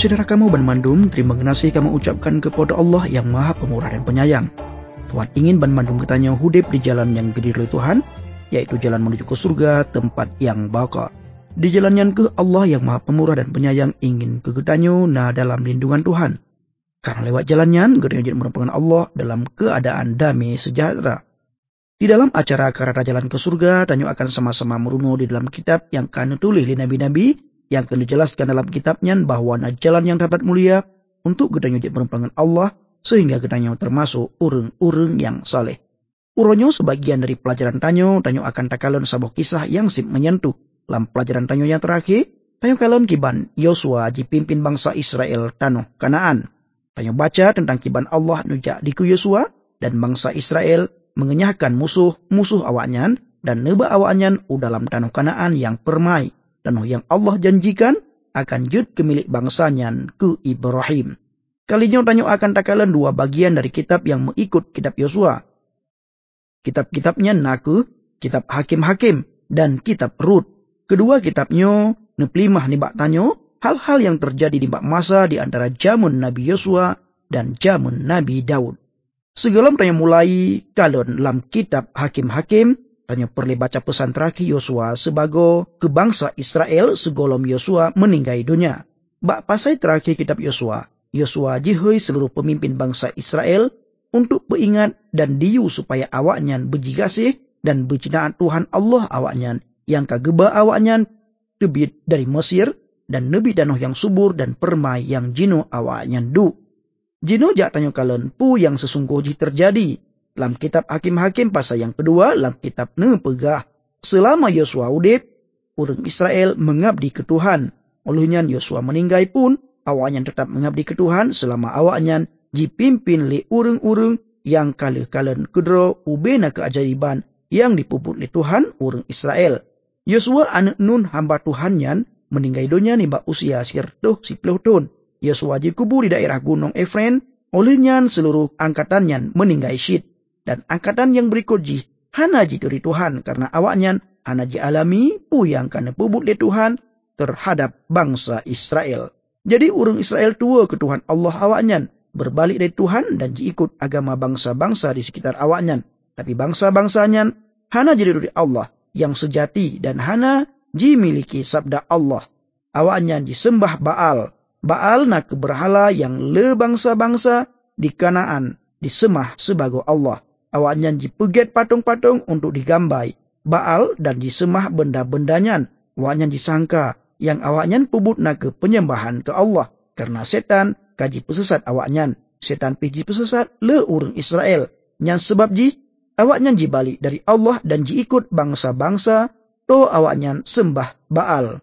saudara kamu banmandum, terima kasih kamu ucapkan kepada Allah yang Maha Pemurah dan Penyayang. Tuhan ingin banmandum katanya hidup di jalan yang gede oleh Tuhan, yaitu jalan menuju ke surga, tempat yang baka. Di jalan yang ke Allah yang Maha Pemurah dan Penyayang ingin ke getanyo dalam lindungan Tuhan. Karena lewat jalannya, getanyo jadi merupakan Allah dalam keadaan damai sejahtera. Di dalam acara Karata Jalan ke Surga, tanyo akan sama-sama merungu di dalam kitab yang akan ditulis oleh nabi-nabi, yang akan dijelaskan dalam kitabnya bahawa jalan yang dapat mulia untuk getanyo jadi merupakan Allah, sehingga getanyo termasuk urang-urang yang saleh. Uronyo sebagian dari pelajaran tanyo akan takalon sebuah kisah yang menyentuh. Dalam pelajaran tanyo yang terakhir, tanyo kalon kiban Yosua dipimpin bangsa Israel tanah Kanaan. Tanyo baca tentang kiban Allah nujak diku Yosua dan bangsa Israel mengenyahkan musuh awaknya dan neba awaknya dalam tanah Kanaan yang permai, tanah yang Allah janjikan akan jud ke milik bangsanya ke Ibrahim. Kalinya tanyo akan takalan dua bagian dari kitab yang mengikut kitab Yosua. Kitab-kitabnya naku, kitab Hakim-Hakim dan kitab Rut. Kedua kitabnya neplimah nibak tanyo hal-hal yang terjadi di masa di antara jamun Nabi Yosua dan jamun Nabi Daud. Segelam tanyo mulai kalon dalam kitab Hakim-Hakim, tanyo perlu baca pesan terakhir Yosua sebagai ke bangsa Israel segolom Yosua meninggal dunia. Bak pasai terakhir kitab Yosua jihoi seluruh pemimpin bangsa Israel untuk beringat dan diu supaya awaknya berjigasih dan bercinaan Tuhan Allah awaknya yang kageba awaknya tebit dari Mesir dan nebi danau yang subur dan permai yang jino awaknya du. Jino jak tanyo kalen pu yang sesungguhnya terjadi. Dalam kitab Hakim-Hakim pasal yang kedua, dalam kitab Pegah. Selama Yosua udip, orang Israel mengabdi ke Tuhan. Olehnya Yosua meninggal pun, awaknya tetap mengabdi ke Tuhan selama awaknya dipimpin oleh urang-urang yang kala-kalen kedro ubena keajaiban yang dipuput oleh Tuhan orang Israel. Yosua anak Nun hamba Tuhannya meninggal dunia nibak usia sekitar 10 tahun. Yosua dikubur di daerah Gunung Efraim, olehnya seluruh angkatannya meninggal syid. Dan angkatan yang berikut hana dari Tuhan karena awaknya hana alami pu yang kana puput oleh Tuhan terhadap bangsa Israel. Jadi orang Israel tua ke Tuhan Allah awaknya berbalik dari Tuhan dan ikut agama bangsa-bangsa di sekitar awaknya. Tapi bangsa-bangsanya hana jadi dari Allah yang sejati dan hana dimiliki sabda Allah. Awaknya disembah Baal. Baal nak berhala yang le bangsa-bangsa di Kanaan disembah sebagai Allah. Awaknya dipeget patung-patung untuk digambai Baal dan disembah benda-bendanya. Awaknya disangka yang awaknya pebut nak ke penyembahan ke Allah. Karena setan kaji pesesat awaknya. Setan piji pesesat le orang Israel. Yang sebab awaknya balik dari Allah dan ikut bangsa-bangsa to awaknya sembah Baal.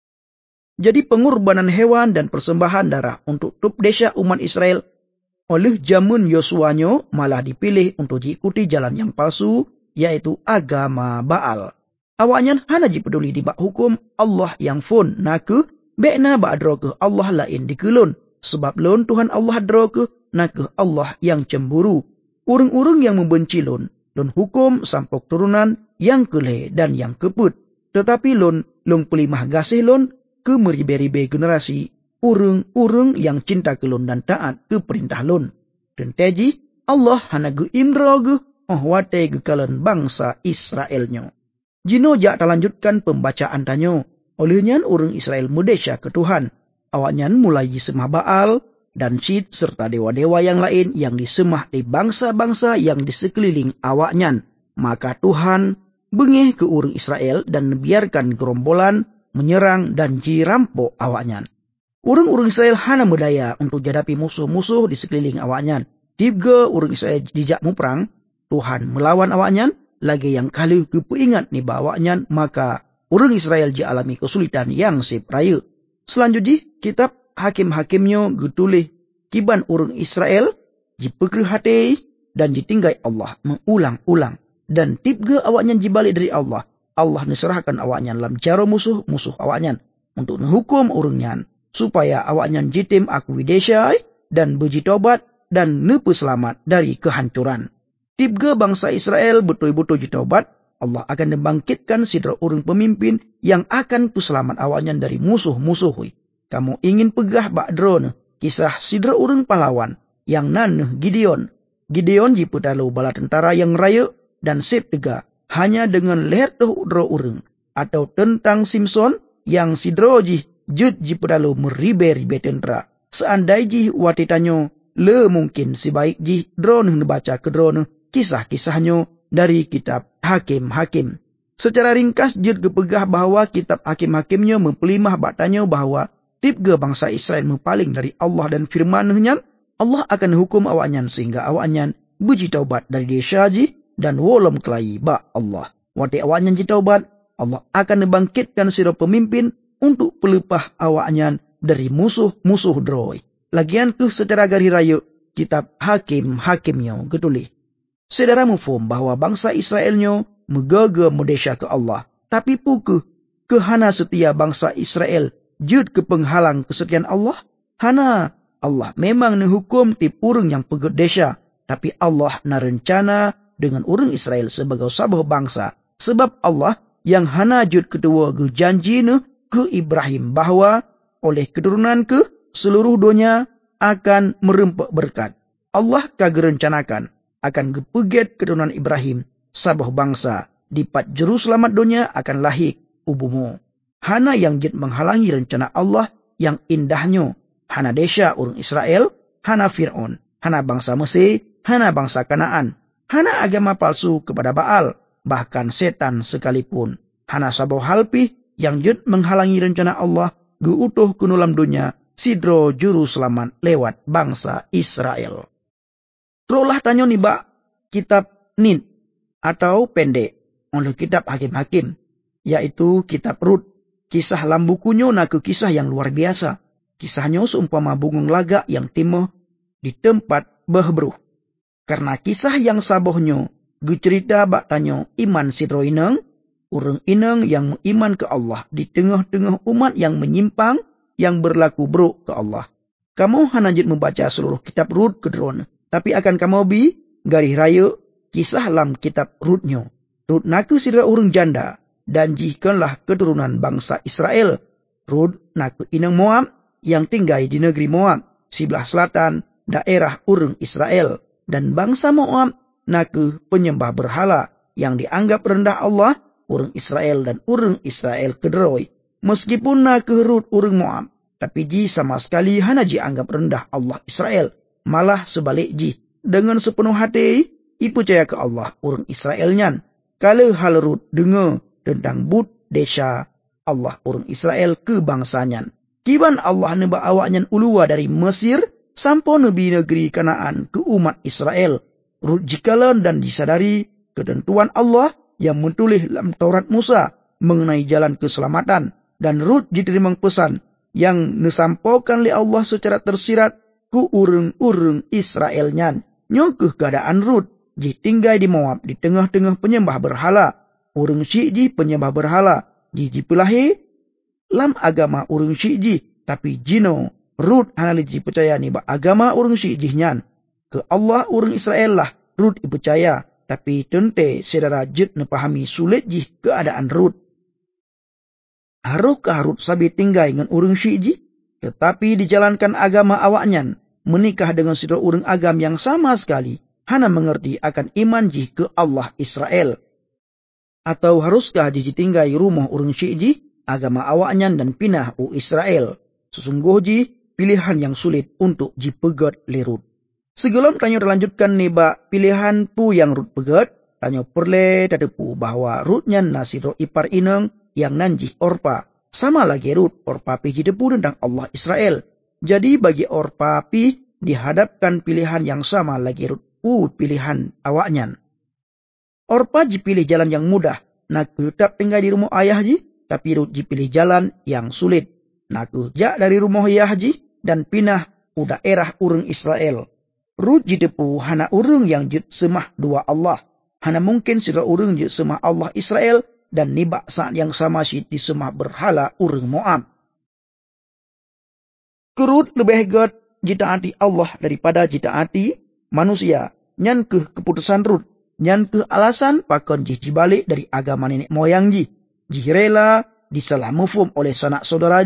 Jadi pengorbanan hewan dan persembahan darah untuk tup desa umat Israel oleh jamun Yosuanyo malah dipilih untuk diikuti jalan yang palsu, yaitu agama Baal. Awaknya hana peduli di bak hukum Allah yang fun naku bekna bak adro ke Allah lain dikelun, sebab lon Tuhan Allah adro ke naku Allah yang cemburu. Urung-urung yang membenci lon hukum sampok turunan yang kele dan yang keput. Tetapi lon pelimah gasih lon ke meribe-ribe generasi urung-urung yang cinta ke lon dan taat ke perintah lon. Dan teji Allah hana gu imro gu wate gu kalen bangsa Israelnya. Jino jak talanjutkan pembacaan tanyo. Olehnya urung Israel mudesya ke Tuhan. Awaknya mulai disembah Baal dan Syid serta dewa-dewa yang lain yang disembah di bangsa-bangsa yang di sekeliling awaknya. Maka Tuhan bengih ke urung Israel dan biarkan gerombolan menyerang dan jirampok awaknya. Urung-urung Israel hana medaya untuk jadapi musuh-musuh di sekeliling awaknya. Tiga urung Israel dijak muprang, Tuhan melawan awaknya, lagi yang kali kepeingat ni bawaknya, maka urung Israel alami kesulitan yang sepraya. Selanjutnya, kitab Hakim-Hakimnya getulih kiban urung Israel dipekeh hati dan ditinggai Allah mengulang-ulang. Dan tiga awaknya dibalik dari Allah. Allah diserahkan awaknya dalam jaro musuh-musuh awaknya untuk menghukum urungnya, supaya awaknya jitim akui desa dan berjitobat dan nepe selamat dari kehancuran. Tiga bangsa Israel betul-betul jitobat, Allah akan membangkitkan sidra urung pemimpin yang akan selamat awaknya dari musuh-musuh. kamu ingin pegah bak drone kisah sidra urang pahlawan yang nan Gideon. Gideon ji petalu bala tentara yang raya dan sep tega hanya dengan leher dro urang. Atau tentang Simpson yang sidra ji jut ji petalu meribe-ribe tentera. Seandai ji wati tanyo le mungkin si baik ji drone baca ke drone kisah-kisahnya dari kitab Hakim-Hakim. Secara ringkas jut gepegah bahawa kitab Hakim-Hakimnya mempelimah baktanya bahawa tipga bangsa Israel mempaling dari Allah dan firman-Nya, Allah akan hukum awaknya sehingga awaknya buji taubat dari desa ji dan wolom kelai ba Allah. Wati awaknya ji taubat, Allah akan membangkitkan sira pemimpin untuk pelepah awaknya dari musuh-musuh droi. Lagian ke secara gari raya kitab Hakim-Hakimnya getulih. Saudara mufum bahawa bangsa Israelnya megaga medesya ke Allah. Tapi puke kehana setia bangsa Israel jud ke penghalang kesetiaan Allah. Hana Allah memang nehukum tip urang yang peget desya. Tapi Allah na rencana dengan urang Israel sebagai sabah bangsa. Sebab Allah yang hana jud kedua ke janji ke Ibrahim bahawa oleh keturunan ke seluruh dunia akan merempak berkat. Allah kagerencanakan akan gepeget keturunan Ibrahim sabah bangsa dipat juru selamat dunia akan lahir ubumu. Hana yang jid menghalangi rencana Allah yang indahnya. Hana desa urang Israel, hana Fir'aun, hana bangsa Mesir, hana bangsa Kanaan, hana agama palsu kepada Baal, bahkan setan sekalipun. Hana sabah halpih yang jid menghalangi rencana Allah geutuh kunulam dunia sidro juru selamat lewat bangsa Israel. Terulah tanyo ni bak kitab Nin atau pendek oleh kitab Hakim-Hakim, yaitu kitab Rut. Kisah lambukunya nak kisah yang luar biasa. Kisahnya seumpama bungung laga yang timah di tempat behbruh. Karena kisah yang sabohnya gecerita bak tanyo iman sidro ineng, urang ineng yang iman ke Allah di tengah-tengah umat yang menyimpang yang berlaku buruk ke Allah. Kamu hanya jid membaca seluruh kitab Rut kedron, tapi akan kamu bi garih raya kisah lam kitab Rutnya. Rut naku sidra urang janda dan jihkanlah keturunan bangsa Israel. Rut naku inang Moab yang tinggal di negeri Moab, sebelah selatan daerah urang Israel. Dan bangsa Moab naku penyembah berhala yang dianggap rendah Allah, urang Israel dan urang Israel kedroi. Meskipun naku Rut urang Moab, tapi ji sama sekali hana ji anggap rendah Allah Israel. Malah sebalik ji dengan sepenuh hati percaya ke Allah urang Israelnya. Kalau hal Rut dengar tentang but desa Allah urang Israel ke bangsanya. Kiban Allah neba awaknya ulua dari Mesir sampai nebi negeri Kanaan ke umat Israel. Rut jikalan dan disadari ketentuan Allah yang mentulis dalam Taurat Musa mengenai jalan keselamatan. Dan Rut diterima pesan yang disampaikan oleh Allah secara tersirat ku urang-urang Israelnya. Nyongkeh keadaan Rut ditinggal di Moab di tengah-tengah penyembah berhala. Urang Syiji penyembah berhala. Ji pelahi lam agama urang Syiji. Tapi jino Rut hana ji percaya ni ba agama urang Syiji nyan. Ke Allah urang Israel lah Rut percaya. Tapi tente saudara jid nepahami sulit ji keadaan Rut. Haruskah Rut sabi tinggal dengan urang Syiji? Tetapi dijalankan agama awaknya. Menikah dengan saudara urang agam yang sama sekali hana mengerti akan iman ji ke Allah Israel. Atau haruskah ditinggal rumah urang Syiji, agama awaknya dan pinah Israel? Sesungguh ji pilihan yang sulit untuk ji pegat le Rut. Sebelum tanyo terlanjutkan neba pilihan pu yang Rut pegat, tanyo perle tadepu bahawa Rutnya nasidro ipar ineng yang nanji Orpa. Sama lagi Rut, Orpa pi ji depu tentang Allah Israel. Jadi bagi Orpa pi dihadapkan pilihan yang sama lagi Rut pilihan awaknya. Orpa dipilih jalan yang mudah, nak tetap tinggal di rumah ayah ji, tapi Rut dipilih jalan yang sulit. Nak jak dari rumah ayah ji dan pinah ke daerah urang Israel. Rut jidepu hana urang yang jid semah dua Allah. Hana mungkin sira urang jid semah Allah Israel dan nibak saat yang sama si disemah berhala urang Moab. Kerut lebih god jitaati Allah daripada jitaati manusia. Nyan ke keputusan Rut. Nyan ke alasan pakon ji balik dari agama nenek moyang ji. Ji rela disalah mufum oleh sanak saudara ji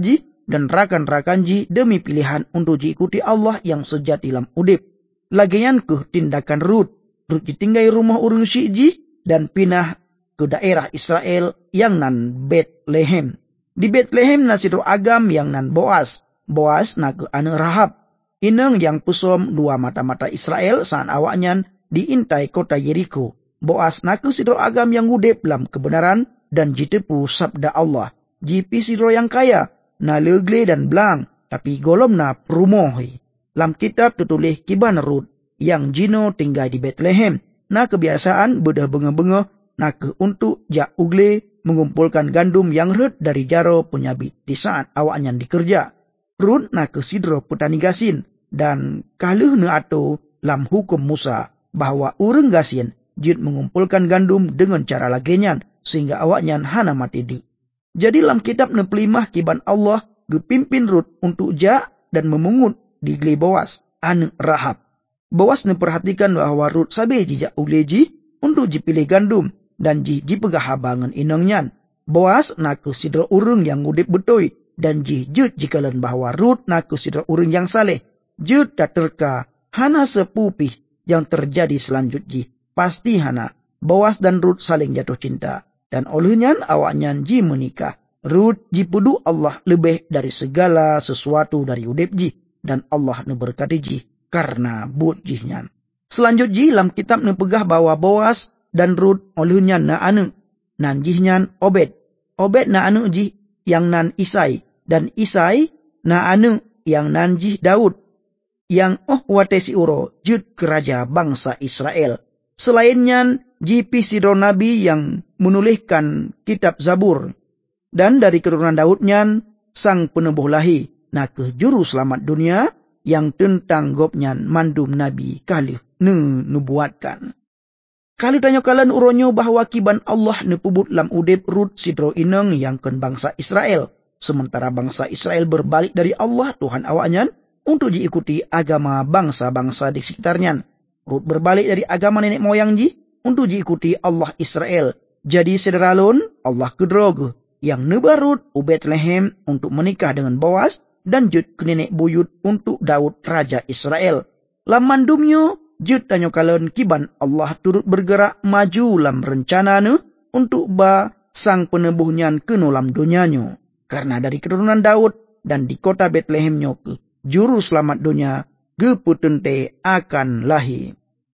dan rakan-rakan ji demi pilihan untuk diikuti Allah yang sejati dalam udip. Lagian ke tindakan Rut ditinggai rumah urang Syekh ji dan pindah ke daerah Israel yang nan Bethlehem. Di Bethlehem na sidro agam yang nan Boas. Boas na ke ane Rahab. Ineng yang pusom dua mata-mata Israel saat awaknyan diintai kota Jericho. Boas na ke sidro agam yang udip dalam kebenaran dan jitepu sabda Allah. Jipi sidro yang kaya na legle dan belang tapi golom na perumohi. Dalam kitab tertulis kiban Rut yang jino tinggal di Bethlehem. Na kebiasaan bedah benga-benga na ke untuk jak ugle mengumpulkan gandum yang red dari jaro penyabit di saat awaknya dikerja. Rut na ke sidro petani gasin dan kaluh na ato lam hukum Musa bahawa urang gasin jid mengumpulkan gandum dengan cara lagenyan sehingga awaknya hana mati di. Jadi dalam kitab nepelimah kiban Allah gepimpin Rut untuk jak dan memungut di gli Boas ane Rahab. Boas memperhatikan bahawa Rut sabe jijak ugle ji untuk dipilih gandum dan dipegah habangan inangnya. Boas nak ke sidra urang yang udip betoi dan jut jikalan bahawa Rut nak ke sidra urang yang saleh. Jut tak terka hana sepupih yang terjadi selanjutnya. Pasti hana Boas dan Rut saling jatuh cinta dan olehnya awaknya ji menikah. Rut jipudu Allah lebih dari segala sesuatu dari udip ji dan Allah neberkati ji karena but jihnya. Selanjutnya dalam kitab nepegah bahawa Boas dan Rut olehnya na anu nan jihnya Obed. Obed na anu ji yang nan Isai dan Isai na anu yang nan jih Daud yang watesi uro jud keraja bangsa Israel. Selainnya jipi sidro nabi yang menuliskan kitab Zabur dan dari keturunan Daudnya sang penebuh lahi na ke juru selamat dunia yang tentang gopnya mandum nabi kalih nubuatkan. Kali tanya kalian uronyo bahawa kiban Allah nepubut lam udip Rut sidro ineng yang ken bangsa Israel. Sementara bangsa Israel berbalik dari Allah Tuhan awaknya untuk diikuti agama bangsa-bangsa di sekitarnya. Rut berbalik dari agama nenek moyang ji untuk diikuti Allah Israel. Jadi sederalun Allah kedroge yang nebar Rut Bethlehem untuk menikah dengan Boas dan jut ke nenek buyut untuk Daud Raja Israel. Lamandumnya jut tanyo kalen kiban Allah turut bergerak maju lam rencana ne untuk ba sang penebuhnya ke nolam dunianya. Karena dari keturunan Daud dan di kota Bethlehem ke juru selamat dunia geputente akan lahi.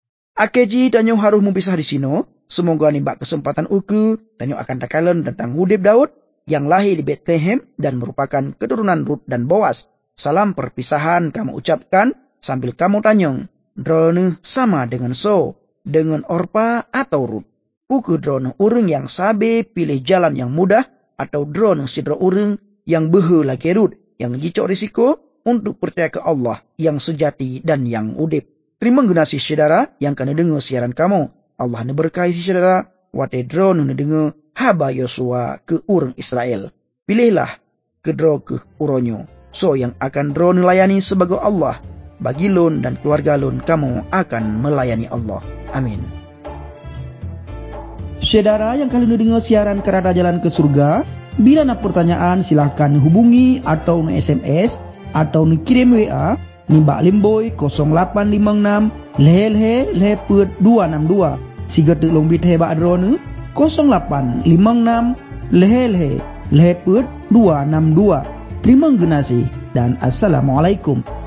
Akeji tanyo harus mempisah di sino. Semoga nimbak kesempatan uku tanyo akan takalen tentang hudib Daud yang lahir di Bethlehem dan merupakan keturunan Rut dan Boas. Salam perpisahan kamu ucapkan sambil kamu tanyong, drone sama dengan dengan Orpa atau Rut. Uku drone urang yang sabe pilih jalan yang mudah atau drone sidro urang yang behe lagi Rut yang jicok risiko untuk percaya ke Allah yang sejati dan yang udip. Terima kasih saudara yang kena dengar siaran kamu. Allah neberkahi saudara wate drone dengar haba Yosua ke urang Israel. Pilihlah ke dro ke uronyo. So yang akan dro melayani sebagai Allah. Bagi lun dan keluarga lun kamu akan melayani Allah. Amin. Saudara yang kalian dengar siaran Kereta Jalan ke Surga. Bila nak pertanyaan silahkan hubungi atau SMS atau kirim WA. Nimbak Limboy 0856 leh 262. Siga telung bit hebak drone 0856 leh 262. Terima kasih dan Assalamualaikum.